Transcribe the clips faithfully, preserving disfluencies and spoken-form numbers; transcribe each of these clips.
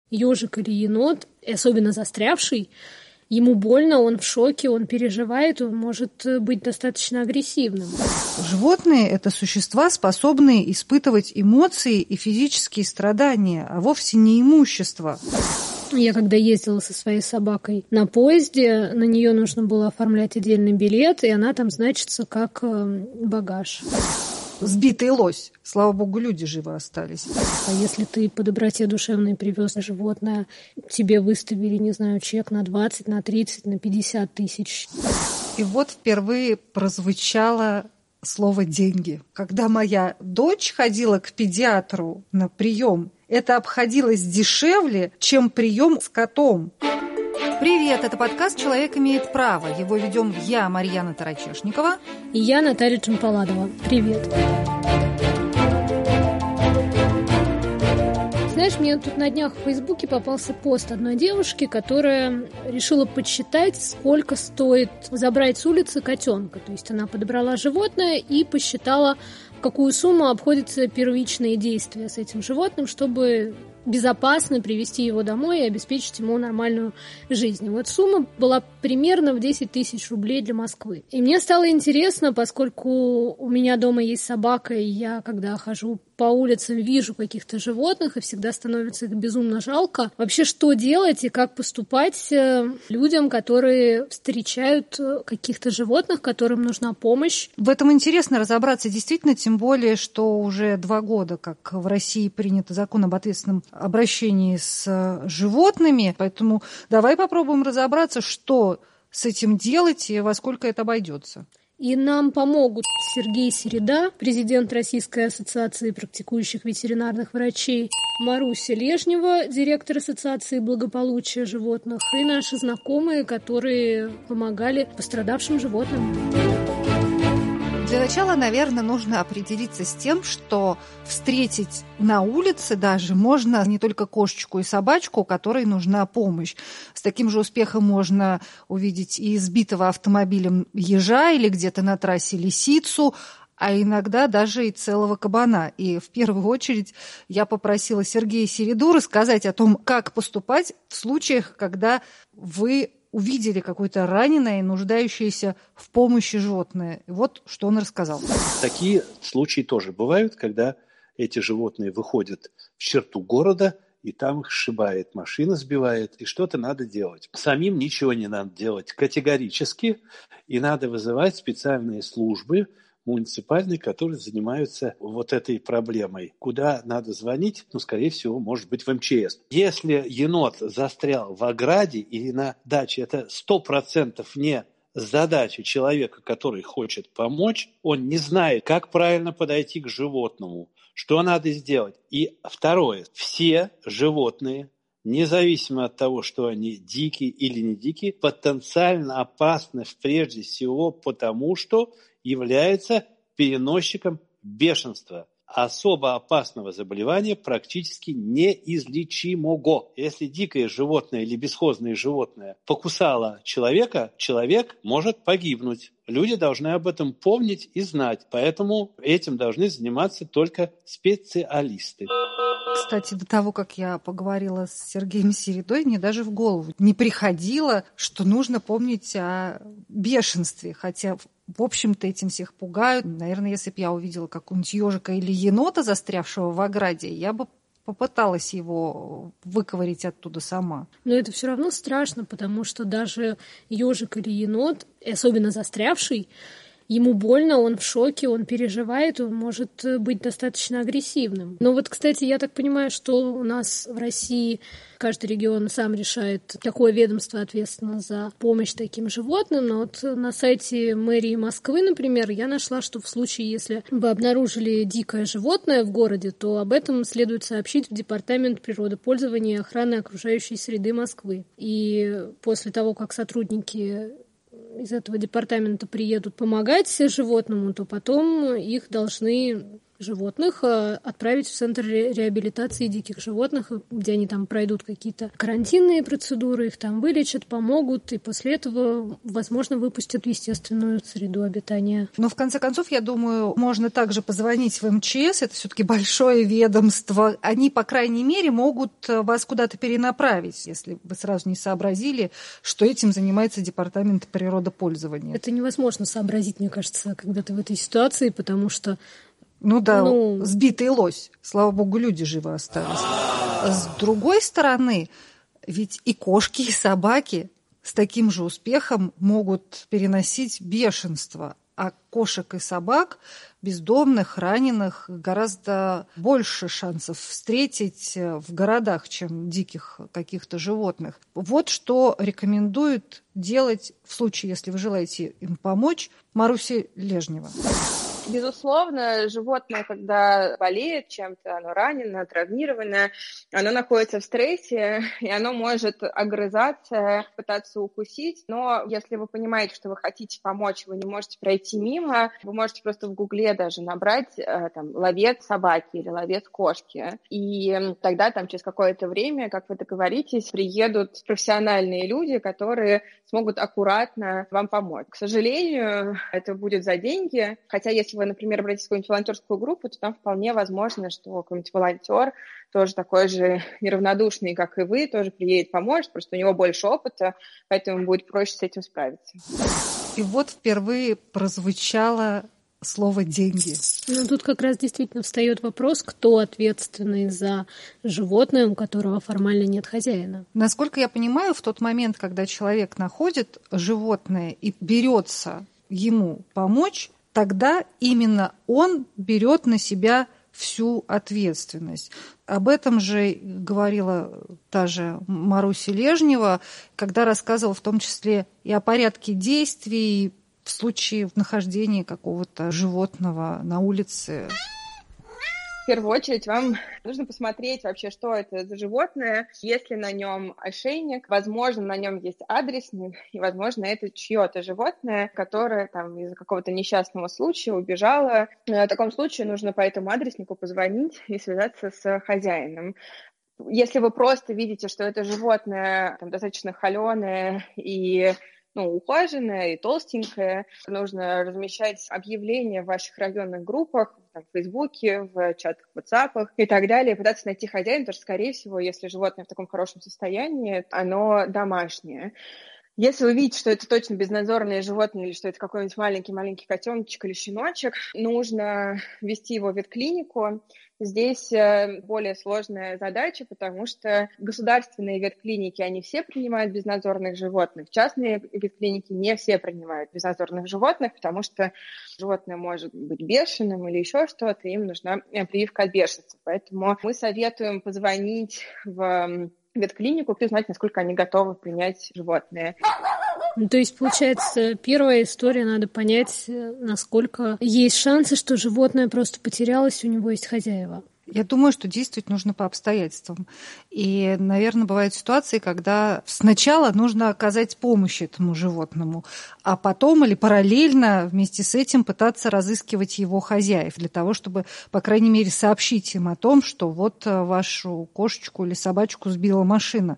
ежик или енот, и особенно застрявший, ему больно, он в шоке, он переживает, он может быть достаточно агрессивным. Животные – это существа, способные испытывать эмоции и физические страдания, а вовсе не имущество. Я когда ездила со своей собакой на поезде, на нее нужно было оформлять отдельный билет, и она там значится как багаж. Сбитый лось. Слава богу, люди живы остались. А если ты по доброте душевной привез животное, тебе выставили, не знаю, чек на двадцать, на тридцать, на пятьдесят тысяч. И вот впервые прозвучало слово «деньги». Когда моя дочь ходила к педиатру на прием, это обходилось дешевле, чем прием с котом. Привет, это подкаст «Человек имеет право». Его ведем я, Марьяна Тарачешникова. И я, Наталья Джампаладова. Привет. Знаешь, мне тут на днях в Фейсбуке попался пост одной девушки, которая решила подсчитать, сколько стоит забрать с улицы котенка. То есть она подобрала животное и посчитала, в какую сумму обходятся первичные действия с этим животным, чтобы безопасно привести его домой и обеспечить ему нормальную жизнь. И вот сумма была примерно в десять тысяч рублей для Москвы. И мне стало интересно, поскольку у меня дома есть собака, и я, когда хожу по улицам, вижу каких-то животных, и всегда становится их безумно жалко. Вообще, что делать и как поступать людям, которые встречают каких-то животных, которым нужна помощь? В этом интересно разобраться действительно, тем более, что уже два года, как в России принят закон об ответственном обращении с животными. Поэтому давай попробуем разобраться, что с этим делать и во сколько это обойдется. И нам помогут Сергей Середа, президент Российской ассоциации практикующих ветеринарных врачей, Маруся Лежнева, директор Ассоциации благополучия животных, и наши знакомые, которые помогали пострадавшим животным. Для начала, наверное, нужно определиться с тем, что встретить на улице даже можно не только кошечку и собачку, которой нужна помощь. С таким же успехом можно увидеть и избитого автомобилем ежа или где-то на трассе лисицу, а иногда даже и целого кабана. И в первую очередь я попросила Сергея Середу рассказать о том, как поступать в случаях, когда вы увидели какое-то раненое и нуждающееся в помощи животное. И вот что он рассказал. Такие случаи тоже бывают, когда эти животные выходят в черту города, и там их сшибает, машина сбивает, и что-то надо делать. Самим ничего не надо делать категорически, и надо вызывать специальные службы муниципальные, которые занимаются вот этой проблемой. Куда надо звонить? Ну, скорее всего, может быть, в эм че эс. Если енот застрял в ограде или на даче, это сто процентов не задача человека, который хочет помочь. Он не знает, как правильно подойти к животному, что надо сделать. И второе. Все животные, независимо от того, что они дикие или не дикие, потенциально опасны прежде всего потому, что является переносчиком бешенства, особо опасного заболевания, практически неизлечимого. Если дикое животное или бесхозное животное покусало человека, человек может погибнуть. Люди должны об этом помнить и знать, поэтому этим должны заниматься только специалисты. Кстати, до того, как я поговорила с Сергеем Середой, мне даже в голову не приходило, что нужно помнить о бешенстве, хотя в общем-то этим всех пугают. Наверное, если бы я увидела какого-нибудь ежика или енота, застрявшего в ограде, я бы попыталась его выковырять оттуда сама. Но это все равно страшно, потому что даже ежик или енот, особенно застрявший, ему больно, он в шоке, он переживает, он может быть достаточно агрессивным. Но вот, кстати, я так понимаю, что у нас в России каждый регион сам решает, какое ведомство ответственно за помощь таким животным. Но вот на сайте мэрии Москвы, например, я нашла, что в случае, если вы обнаружили дикое животное в городе, то об этом следует сообщить в Департамент природопользования и охраны окружающей среды Москвы. И после того, как сотрудники из этого департамента приедут помогать животному, то потом их должны животных отправить в центр реабилитации диких животных, где они там пройдут какие-то карантинные процедуры, их там вылечат, помогут, и после этого, возможно, выпустят в естественную среду обитания. Но в конце концов, я думаю, можно также позвонить в эм че эс, это все-таки большое ведомство. Они, по крайней мере, могут вас куда-то перенаправить, если вы сразу не сообразили, что этим занимается департамент природопользования. Это невозможно сообразить, мне кажется, когда ты в этой ситуации, потому что Ну да, ну... сбитый лось. Слава богу, люди живы остались. С другой стороны, ведь и кошки, и собаки с таким же успехом могут переносить бешенство. А кошек и собак, бездомных, раненых, гораздо больше шансов встретить в городах, чем диких каких-то животных. Вот что рекомендует делать в случае, если вы желаете им помочь, Маруся Лежнева. Безусловно, животное, когда болеет чем-то, оно ранено, травмировано, оно находится в стрессе, и оно может огрызаться, пытаться укусить. Но если вы понимаете, что вы хотите помочь, вы не можете пройти мимо, вы можете просто в Гугле даже набрать там, ловец собаки или ловец кошки. И тогда там через какое-то время, как вы договоритесь, приедут профессиональные люди, которые смогут аккуратно вам помочь. К сожалению, это будет за деньги, хотя если вы, например, обратитесь в какую-нибудь волонтерскую группу, то там вполне возможно, что какой-нибудь волонтер тоже такой же неравнодушный, как и вы, тоже приедет, поможет, просто у него больше опыта, поэтому будет проще с этим справиться. И вот впервые прозвучало слово «деньги». Ну, тут как раз действительно встает вопрос, кто ответственный за животное, у которого формально нет хозяина. Насколько я понимаю, в тот момент, когда человек находит животное и берется ему помочь, тогда именно он берет на себя всю ответственность. Об этом же говорила та же Маруся Лежнева, когда рассказывала в том числе и о порядке действий в случае нахождения какого-то животного на улице. В первую очередь вам нужно посмотреть вообще, что это за животное, есть ли на нем ошейник, возможно, на нем есть адресник, и, возможно, это чье-то животное, которое там из-за какого-то несчастного случая убежало. В таком случае нужно по этому адреснику позвонить и связаться с хозяином. Если вы просто видите, что это животное там, достаточно холеное и ну, ухоженная и толстенькая. Нужно размещать объявления в ваших районных группах, там, в Фейсбуке, в чатах, в WhatsApp и так далее, и пытаться найти хозяина, потому что, скорее всего, если животное в таком хорошем состоянии, оно домашнее. Если вы видите, что это точно безнадзорное животное или что это какой-нибудь маленький-маленький котеночек или щеночек, нужно вести его в ветклинику. Здесь более сложная задача, потому что государственные ветклиники, они все принимают безнадзорных животных. Частные ветклиники не все принимают безнадзорных животных, потому что животное может быть бешеным или еще что-то, им нужна прививка от бешенства. Поэтому мы советуем позвонить в ветклинику и узнать, насколько они готовы принять животное. Ну, то есть, получается, первая история, надо понять, насколько есть шансы, что животное просто потерялось, у него есть хозяева. Я думаю, что действовать нужно по обстоятельствам. И, наверное, бывают ситуации, когда сначала нужно оказать помощь этому животному, а потом или параллельно вместе с этим пытаться разыскивать его хозяев для того, чтобы, по крайней мере, сообщить им о том, что вот вашу кошечку или собачку сбила машина.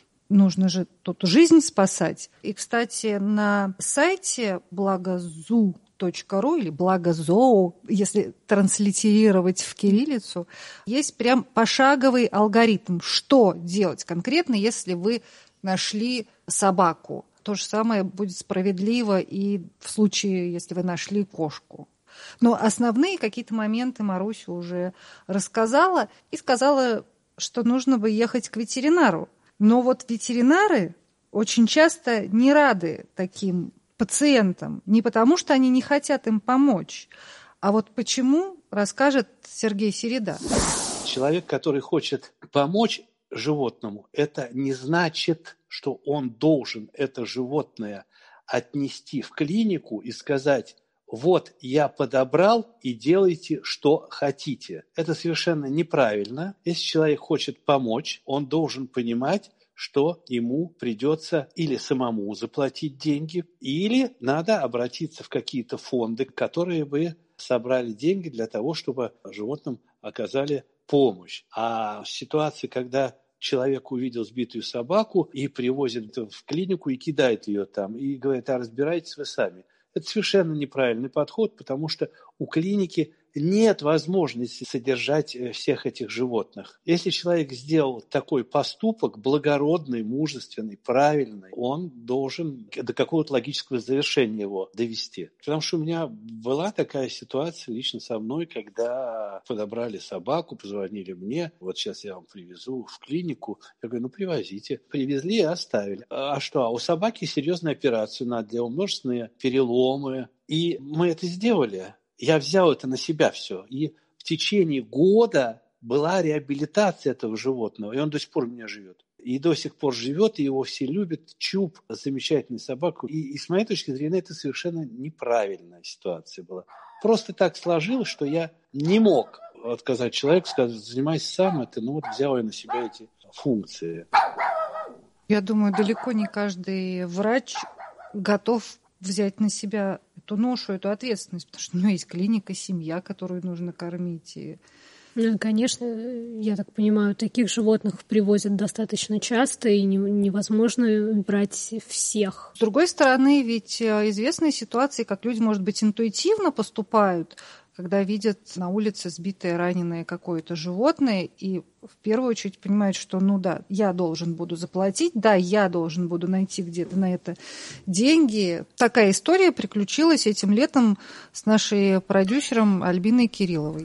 Нужно же тут жизнь спасать. И, кстати, на сайте благозу точка ру или благозоо, если транслитерировать в кириллицу, есть прям пошаговый алгоритм, что делать конкретно, если вы нашли собаку. То же самое будет справедливо и в случае, если вы нашли кошку. Но основные какие-то моменты Маруся уже рассказала и сказала, что нужно бы ехать к ветеринару. Но вот ветеринары очень часто не рады таким пациентам, не потому что они не хотят им помочь, а вот почему, расскажет Сергей Середа. Человек, который хочет помочь животному, это не значит, что он должен это животное отнести в клинику и сказать: вот я подобрал и делайте, что хотите. Это совершенно неправильно. Если человек хочет помочь, он должен понимать, что ему придется или самому заплатить деньги, или надо обратиться в какие-то фонды, которые бы собрали деньги для того, чтобы животным оказали помощь. А в ситуации, когда человек увидел сбитую собаку и привозит в клинику и кидает ее там, и говорит: а разбирайтесь вы сами. Это совершенно неправильный подход, потому что у клиники нет возможности содержать всех этих животных. Если человек сделал такой поступок, благородный, мужественный, правильный, он должен до какого-то логического завершения его довести. Потому что у меня была такая ситуация лично со мной, когда подобрали собаку, позвонили мне: вот сейчас я вам привезу в клинику. Я говорю: ну привозите. Привезли и оставили. А что? А у собаки серьезная операция надо делать, множественные переломы. И мы это сделали. Я взял это на себя все. И в течение года была реабилитация этого животного. И он до сих пор у меня живет. И до сих пор живет, и его все любят. Чуб, замечательная собака. И, и с моей точки зрения, это совершенно неправильная ситуация была. Просто так сложилось, что я не мог отказать человеку, сказать: занимайся сам, это, ну вот взял я на себя эти функции. Я думаю, далеко не каждый врач готов взять на себя эту ношу, эту ответственность, потому что, ну, есть клиника, семья, которую нужно кормить. И... Ну, конечно, я так понимаю, таких животных привозят достаточно часто, и невозможно брать всех. С другой стороны, ведь известны ситуации, как люди, может быть, интуитивно поступают, когда видят на улице сбитое, раненое какое-то животное, и в первую очередь понимают, что, ну да, я должен буду заплатить, да, я должен буду найти где-то на это деньги. Такая история приключилась этим летом с нашей продюсером Альбиной Кирилловой.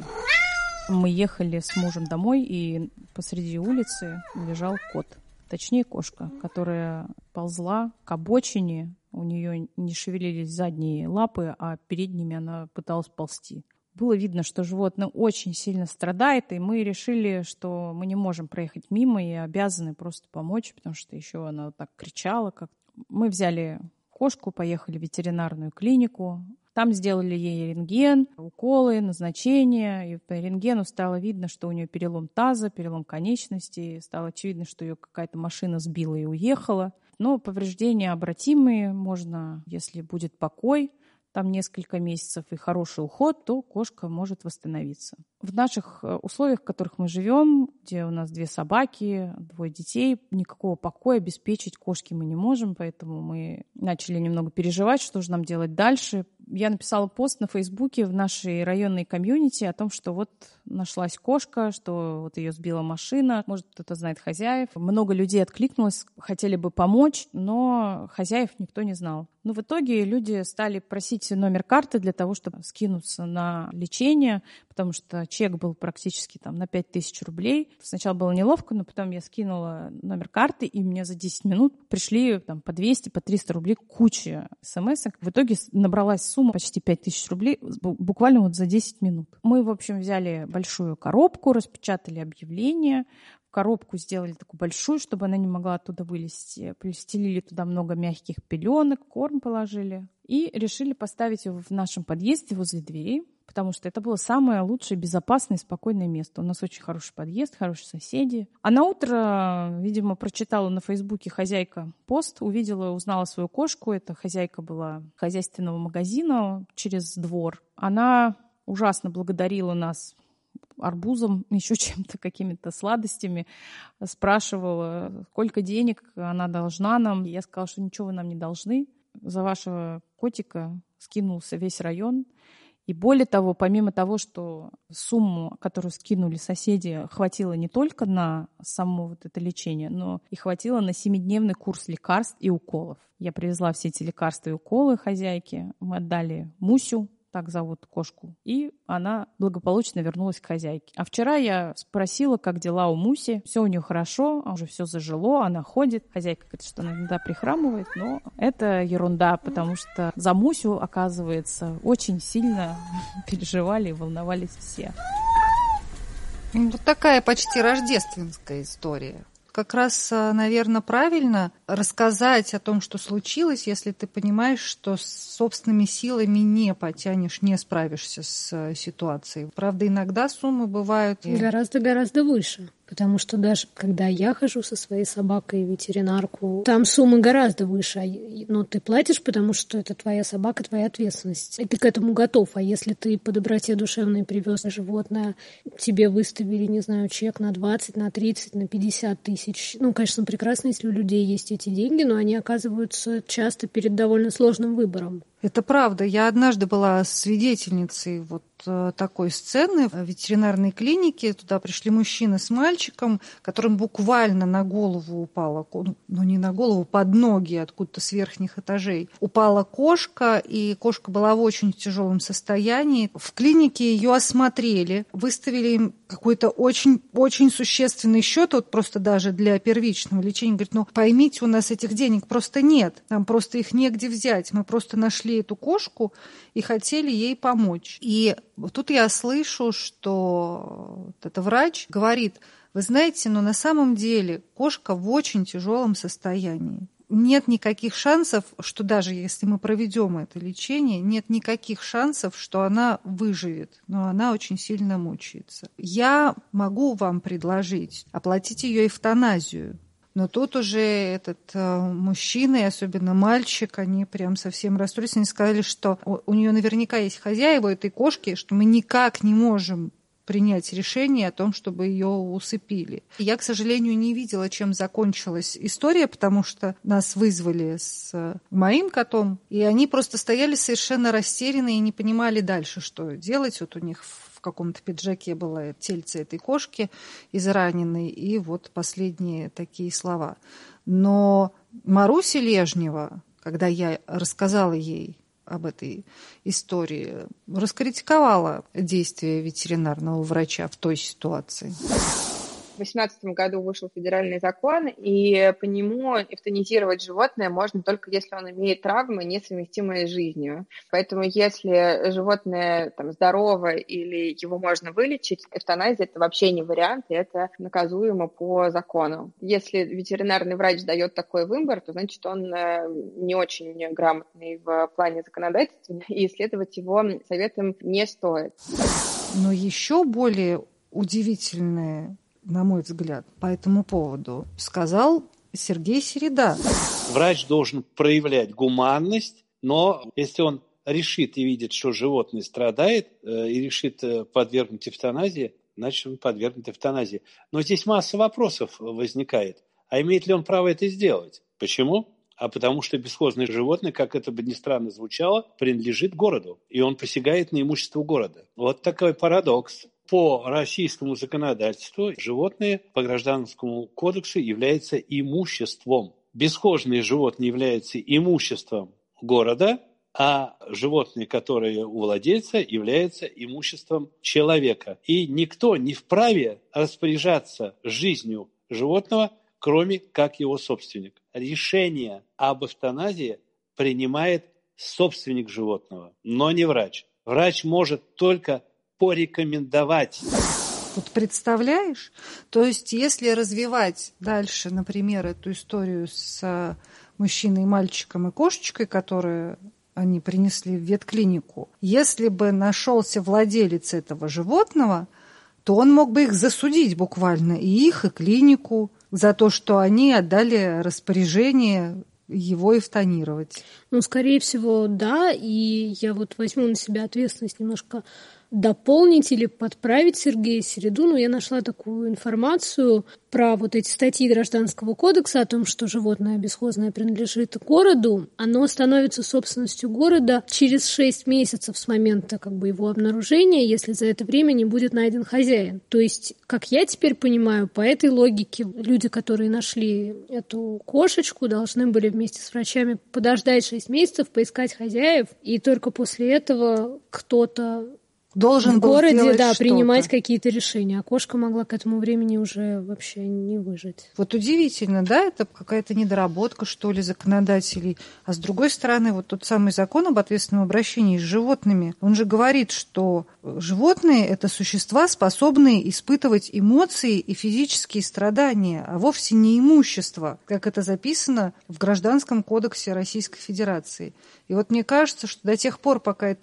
Мы ехали с мужем домой, и посреди улицы лежал кот. Точнее, кошка, которая ползла к обочине. У нее не шевелились задние лапы, а передними она пыталась ползти. Было видно, что животное очень сильно страдает, и мы решили, что мы не можем проехать мимо и обязаны просто помочь, потому что еще она вот так кричала. Как... Мы взяли кошку, поехали в ветеринарную клинику. Там сделали ей рентген, уколы, назначения. И по рентгену стало видно, что у нее перелом таза, перелом конечностей. Стало очевидно, что ее какая-то машина сбила и уехала. Но повреждения обратимые. Можно, если будет покой, там несколько месяцев и хороший уход, то кошка может восстановиться. В наших условиях, в которых мы живем, где у нас две собаки, двое детей, никакого покоя обеспечить кошке мы не можем, поэтому мы начали немного переживать, что же нам делать дальше. Я написала пост на Фейсбуке в нашей районной комьюнити о том, что вот нашлась кошка, что вот ее сбила машина, может, кто-то знает хозяев. Много людей откликнулось, хотели бы помочь, но хозяев никто не знал. Но в итоге люди стали просить номер карты для того, чтобы скинуться на лечение, потому что чек был практически там на пять тысяч рублей. Сначала было неловко, но потом я скинула номер карты, и мне за десять минут пришли там по двести, по триста рублей куча смс-ок. В итоге набралась сумма почти пять тысяч рублей буквально вот за десять минут. Мы, в общем, взяли большую коробку, распечатали объявление, коробку сделали такую большую, чтобы она не могла оттуда вылезти. Постелили туда много мягких пеленок, корм положили. И решили поставить его в нашем подъезде возле двери, потому что это было самое лучшее, безопасное и спокойное место. У нас очень хороший подъезд, хорошие соседи. А на утро, видимо, прочитала на Фейсбуке хозяйка пост, увидела, узнала свою кошку. Эта хозяйка была хозяйственного магазина через двор. Она ужасно благодарила нас арбузом, еще чем-то, какими-то сладостями, спрашивала, сколько денег она должна нам. Я сказала, что ничего вы нам не должны. За вашего котика скинулся весь район. И более того, помимо того, что сумму, которую скинули соседи, хватило не только на само вот это лечение, но и хватило на семидневный курс лекарств и уколов. Я привезла все эти лекарства и уколы хозяйке. Мы отдали Мусю, так зовут кошку, и она благополучно вернулась к хозяйке. А вчера я спросила, как дела у Муси. Все у нее хорошо, уже все зажило, она ходит. Хозяйка говорит, что она иногда прихрамывает, но это ерунда, потому что за Мусю, оказывается, очень сильно переживали и волновались все. Вот такая почти рождественская история. Как раз, наверное, правильно рассказать о том, что случилось, если ты понимаешь, что собственными силами не потянешь, не справишься с ситуацией. Правда, иногда суммы бывают... Гораздо-гораздо выше. Потому что даже когда я хожу со своей собакой в ветеринарку, там суммы гораздо выше. Но ты платишь, потому что это твоя собака, твоя ответственность. И ты к этому готов. А если ты по доброте душевной привез животное, тебе выставили, не знаю, чек на двадцать, на тридцать, на пятьдесят тысяч. Ну, конечно, прекрасно, если у людей есть эти деньги, но они оказываются часто перед довольно сложным выбором. Это правда. Я однажды была свидетельницей вот такой сцены в ветеринарной клинике. Туда пришли мужчина с мальчиком, которым буквально на голову упала, ну не на голову, под ноги откуда-то с верхних этажей упала кошка, и кошка была в очень тяжелом состоянии. В клинике ее осмотрели, выставили им какой-то очень-очень существенный счет, вот просто даже для первичного лечения. Говорит, ну поймите, у нас этих денег просто нет, нам просто их негде взять, мы просто нашли эту кошку и хотели ей помочь. И тут я слышу, что вот этот врач говорит, вы знаете, но на самом деле кошка в очень тяжелом состоянии. Нет никаких шансов, что даже если мы проведем это лечение, нет никаких шансов, что она выживет, но она очень сильно мучается. Я могу вам предложить оплатить ее эвтаназию. Но тут уже этот э, мужчина, и особенно мальчик, они прям совсем расстроились. Они сказали, что у, у нее наверняка есть хозяева этой кошки, что мы никак не можем принять решение о том, чтобы ее усыпили. Я, к сожалению, не видела, чем закончилась история, потому что нас вызвали с моим котом, и они просто стояли совершенно растерянные и не понимали дальше, что делать. Вот у них в каком-то пиджаке было тельце этой кошки израненной, и вот последние такие слова. Но Маруся Лежнева, когда я рассказала ей об этой истории, раскритиковала действия ветеринарного врача в той ситуации. В две тысячи восемнадцатом году вышел федеральный закон, и по нему эвтанизировать животное можно только если он имеет травмы, несовместимые с жизнью. Поэтому если животное там здорово или его можно вылечить, эвтаназия – это вообще не вариант, и это наказуемо по закону. Если ветеринарный врач дает такой выбор, то значит он не очень грамотный в плане законодательства, и исследовать его советом не стоит. Но еще более удивительное, на мой взгляд, по этому поводу сказал Сергей Середа. Врач должен проявлять гуманность, но если он решит и видит, что животное страдает, и решит подвергнуть эвтаназии, значит, он подвергнет эвтаназии. Но здесь масса вопросов возникает. А имеет ли он право это сделать? Почему? А потому что бесхозное животное, как это бы ни странно звучало, принадлежит городу, и он посягает на имущество города. Вот такой парадокс. По российскому законодательству животные по Гражданскому кодексу являются имуществом. Бесхозные животные являются имуществом города, а животные, которые у владельца, являются имуществом человека. И никто не вправе распоряжаться жизнью животного, кроме как его собственник. Решение об эвтаназии принимает собственник животного, но не врач. Врач может только порекомендовать. Вот представляешь? То есть, если развивать дальше, например, эту историю с мужчиной, мальчиком и кошечкой, которые они принесли в ветклинику, если бы нашелся владелец этого животного, то он мог бы их засудить буквально, и их, и клинику, за то, что они отдали распоряжение его эвтанировать. Ну, скорее всего, да, и я вот возьму на себя ответственность немножко дополнить или подправить Сергея Середу, но я нашла такую информацию про вот эти статьи Гражданского кодекса о том, что животное бесхозное принадлежит городу. Оно становится собственностью города через шесть месяцев с момента как бы его обнаружения, если за это время не будет найден хозяин. То есть, как я теперь понимаю, по этой логике люди, которые нашли эту кошечку, должны были вместе с врачами подождать шесть месяцев, поискать хозяев, и только после этого кто-то должен в городе, да, что-то. принимать какие-то решения. А кошка могла к этому времени уже вообще не выжить. Вот удивительно, да, это какая-то недоработка, что ли, законодателей. А с другой стороны, вот тот самый закон об ответственном обращении с животными, он же говорит, что животные – это существа, способные испытывать эмоции и физические страдания, а вовсе не имущество, как это записано в Гражданском кодексе Российской Федерации. И вот мне кажется, что до тех пор, пока это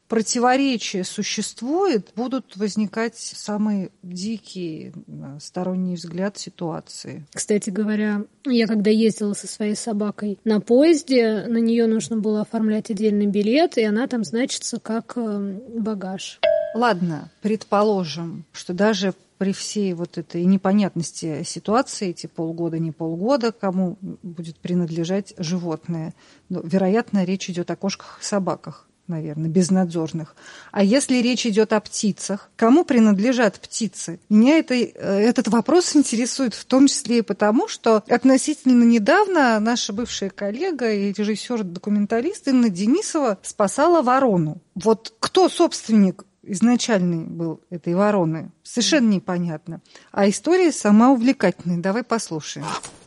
противоречие существует, будут возникать самые дикие, на сторонний взгляд, ситуации. Кстати говоря, я когда ездила со своей собакой на поезде, на нее нужно было оформлять отдельный билет, и она там значится как багаж. Ладно, предположим, что даже при всей вот этой непонятности ситуации, эти полгода, не полгода, кому будет принадлежать животное. Но, вероятно, речь идет о кошках и собаках, наверное, безнадзорных. А если речь идет о птицах, кому принадлежат птицы? Меня это, этот вопрос интересует в том числе и потому, что относительно недавно наша бывшая коллега и режиссер-документалист Инна Денисова спасала ворону. Вот кто собственник изначальный был этой вороны, совершенно непонятно. А история сама увлекательная. Давай послушаем.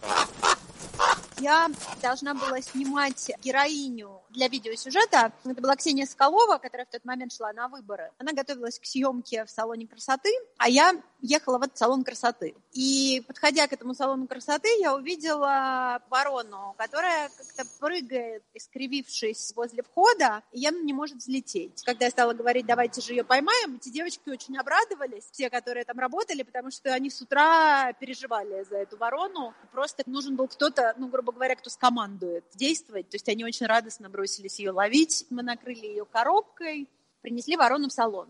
Я должна была снимать героиню для видеосюжета. Это была Ксения Соколова, которая в тот момент шла на выборы. Она готовилась к съемке в салоне красоты, а я ехала в этот салон красоты. И, подходя к этому салону красоты, я увидела ворону, которая как-то прыгает, искривившись возле входа, и явно не может взлететь. Когда я стала говорить, давайте же ее поймаем, эти девочки очень обрадовались, все, которые там работали, потому что они с утра переживали за эту ворону. Просто нужен был кто-то, ну, грубо говоря, кто скомандует действовать. То есть они очень радостно бросились ее ловить. Мы накрыли ее коробкой, принесли ворону в салон.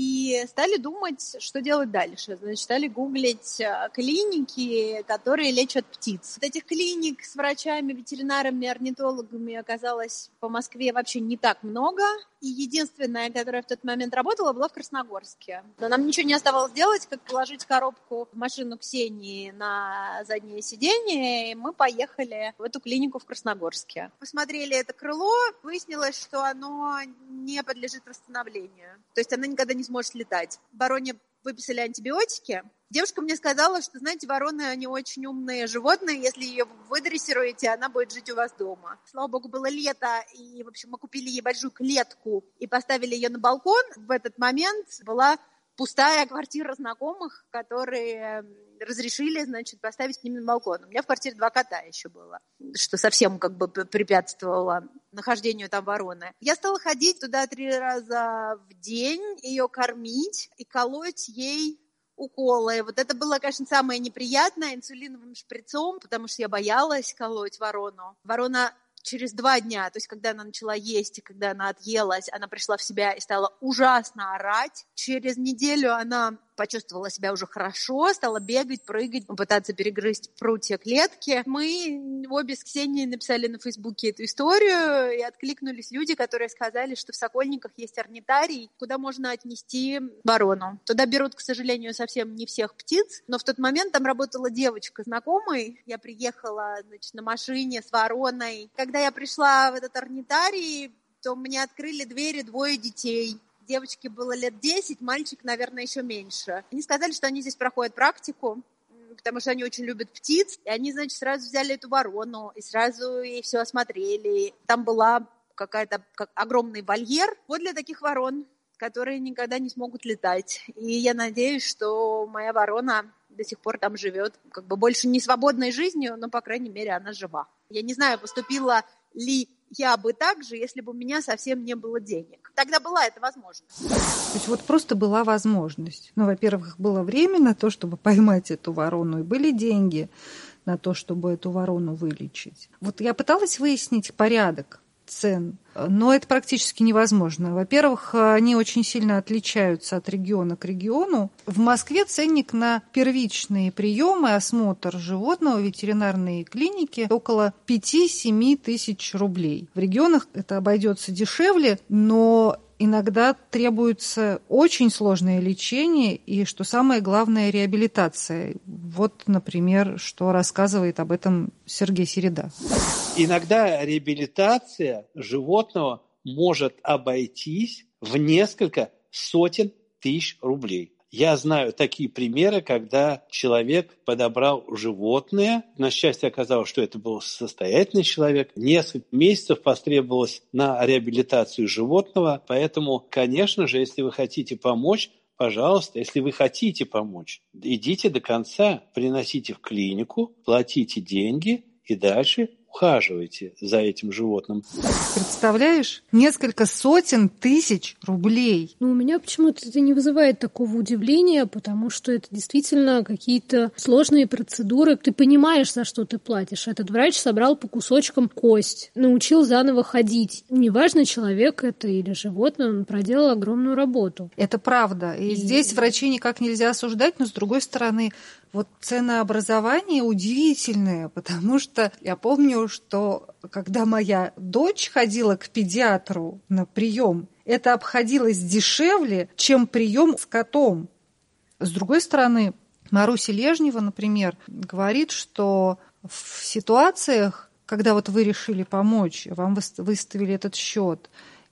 И стали думать, что делать дальше. Значит, стали гуглить клиники, которые лечат птиц. Вот этих клиник с врачами, ветеринарами, орнитологами оказалось по Москве вообще не так много. И единственная, которая в тот момент работала, была в Красногорске. Но нам ничего не оставалось делать, как положить коробку в машину Ксении на заднее сиденье, и мы поехали в эту клинику в Красногорске. Посмотрели это крыло, выяснилось, что оно не подлежит восстановлению. То есть она никогда не сможет летать. Вороне выписали антибиотики. Девушка мне сказала, что, знаете, вороны, они очень умные животные, если ее выдрессируете, она будет жить у вас дома. Слава богу, было лето, и, в общем, мы купили ей большую клетку и поставили ее на балкон. В этот момент была пустая квартира знакомых, которые разрешили, значит, поставить к ним на балкон. У меня в квартире два кота еще было, что совсем как бы препятствовало нахождению там вороны. Я стала ходить туда три раза в день, ее кормить и колоть ей уколы. Вот это было, конечно, самое неприятное, инсулиновым шприцом, потому что я боялась колоть ворону. Ворона через два дня, то есть когда она начала есть и когда она отъелась, она пришла в себя и стала ужасно орать. Через неделю она почувствовала себя уже хорошо, стала бегать, прыгать, пытаться перегрызть прутья клетки. Мы обе с Ксенией написали на Фейсбуке эту историю, и откликнулись люди, которые сказали, что в Сокольниках есть орнитарий, куда можно отнести ворону. Туда берут, к сожалению, совсем не всех птиц, но в тот момент там работала девочка знакомой. Я приехала, значит, на машине с вороной. Когда я пришла в этот орнитарий, то мне открыли двери двое детей. Девочке было лет десять, мальчик, наверное, еще меньше. Они сказали, что они здесь проходят практику, потому что они очень любят птиц. И они, значит, сразу взяли эту ворону и сразу ей все осмотрели. Там была какая-то как огромный вольер вот для таких ворон, которые никогда не смогут летать. И я надеюсь, что моя ворона до сих пор там живет, как бы больше не свободной жизнью, но, по крайней мере, она жива. Я не знаю, поступила ли я бы так же, если бы у меня совсем не было денег. Тогда была эта возможность. То есть вот просто была возможность. Ну, во-первых, было время на то, чтобы поймать эту ворону, и были деньги на то, чтобы эту ворону вылечить. Вот я пыталась выяснить порядок цен, но это практически невозможно. Во-первых, они очень сильно отличаются от региона к региону. В Москве ценник на первичные приемы, осмотр животного в ветеринарной клинике около пять-семь тысяч рублей. В регионах это обойдется дешевле, но иногда требуется очень сложное лечение и, что самое главное, реабилитация. Вот, например, что рассказывает об этом Сергей Середа. Иногда реабилитация животного может обойтись в несколько сотен тысяч рублей. Я знаю такие примеры, когда человек подобрал животное. На счастье оказалось, что это был состоятельный человек. Несколько месяцев потребовалось на реабилитацию животного. Поэтому, конечно же, если вы хотите помочь, пожалуйста, если вы хотите помочь, идите до конца, приносите в клинику, платите деньги и дальше ухаживайте за этим животным. Представляешь? Несколько сотен тысяч рублей. Ну, у меня почему-то это не вызывает такого удивления, потому что это действительно какие-то сложные процедуры. Ты понимаешь, за что ты платишь. Этот врач собрал по кусочкам кость, научил заново ходить. Неважно, человек это или животное, он проделал огромную работу. Это правда. И, и здесь врачей никак нельзя осуждать, но, с другой стороны, вот ценообразование удивительное, потому что я помню, что когда моя дочь ходила к педиатру на прием, это обходилось дешевле, чем прием с котом. С другой стороны, Маруся Лежнева, например, говорит, что в ситуациях, когда вот вы решили помочь, вам выставили этот счет,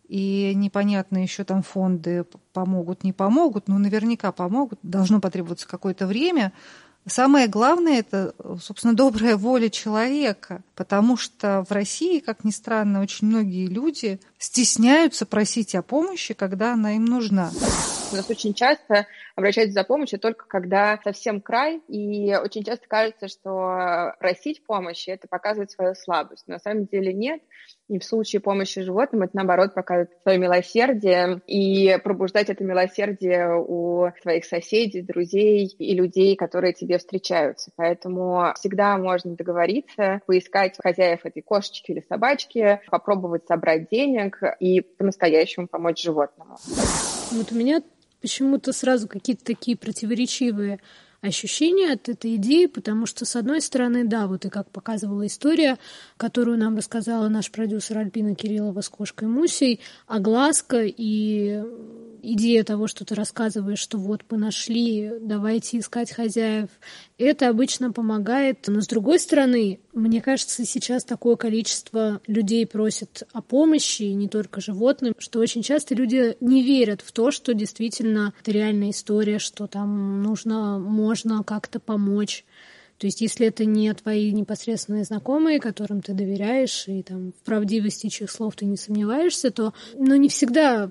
и непонятно еще там фонды помогут, не помогут, но наверняка помогут, должно потребоваться какое-то время. Самое главное – это, собственно, добрая воля человека, потому что в России, как ни странно, очень многие люди стесняются просить о помощи, когда она им нужна. У нас очень часто обращаются за помощью только когда совсем край, и очень часто кажется, что просить помощи – это показывать свою слабость. Но на самом деле нет. И в случае помощи животным это, наоборот, показывает свое милосердие и пробуждать это милосердие у своих соседей, друзей и людей, которые тебе встречаются. Поэтому всегда можно договориться, поискать хозяев этой кошечки или собачки, попробовать собрать денег и по-настоящему помочь животному. Вот у меня почему-то сразу какие-то такие противоречивые ощущения от этой идеи, потому что, с одной стороны, да, вот и как показывала история, которую нам рассказала наш продюсер Альбина Кириллова с кошкой Мусей, огласка и идея того, что ты рассказываешь, что вот мы нашли, давайте искать хозяев, это обычно помогает. Но, с другой стороны, мне кажется, сейчас такое количество людей просит о помощи, и не только животным, что очень часто люди не верят в то, что действительно это реальная история, что там нужно, можно как-то помочь. То есть, если это не твои непосредственные знакомые, которым ты доверяешь, и там в правдивости чьих слов ты не сомневаешься, то, ну, не всегда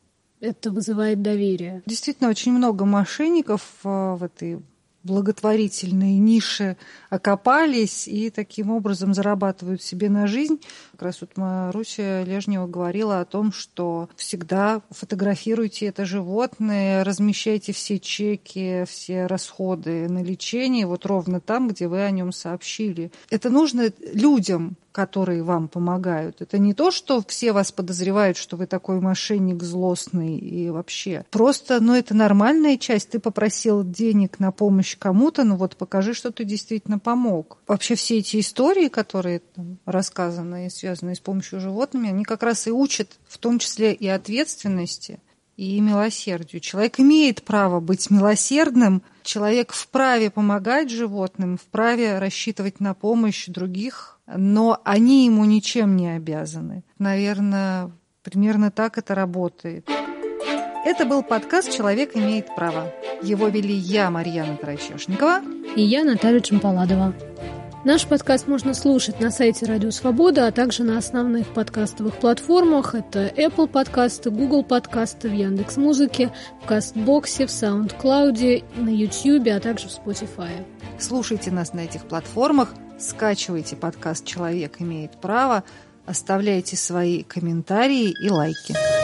это вызывает доверие. Действительно, очень много мошенников в этой благотворительной нише окопались и таким образом зарабатывают себе на жизнь. Как раз вот Маруся Лежнева говорила о том, что всегда фотографируйте это животное, размещайте все чеки, все расходы на лечение вот ровно там, где вы о нем сообщили. Это нужно людям, которые вам помогают. Это не то, что все вас подозревают, что вы такой мошенник злостный и вообще. Просто, ну, это нормальная часть. Ты попросил денег на помощь кому-то, ну вот покажи, что ты действительно помог. Вообще все эти истории, которые там рассказаны и связаны с помощью животными, они как раз и учат в том числе и ответственности, и милосердию. Человек имеет право быть милосердным, человек вправе помогать животным, вправе рассчитывать на помощь других, но они ему ничем не обязаны. Наверное, примерно так это работает. Это был подкаст «Человек имеет право». Его вели я, Марьяна Тарачешникова. И я, Наталья Чемпаладова. Наш подкаст можно слушать на сайте Радио Свобода, а также на основных подкастовых платформах. Это Apple подкасты, Google подкасты, в Яндекс.Музыке, в Кастбоксе, в Саундклауде, на Ютьюбе, а также в Spotify. Слушайте нас на этих платформах, скачивайте подкаст «Человек имеет право», оставляйте свои комментарии и лайки.